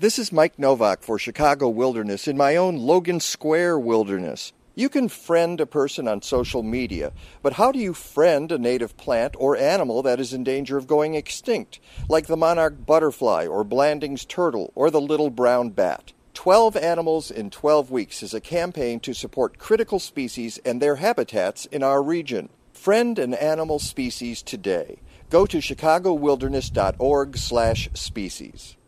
This is Mike Novak for Chicago Wilderness in my own Logan Square Wilderness. You can friend a person on social media, but how do you friend a native plant or animal that is in danger of going extinct, like the monarch butterfly or Blanding's turtle or the little brown bat? 12 Animals in 12 Weeks is a campaign to support critical species and their habitats in our region. Friend an animal species today. Go to chicagowilderness.org/species.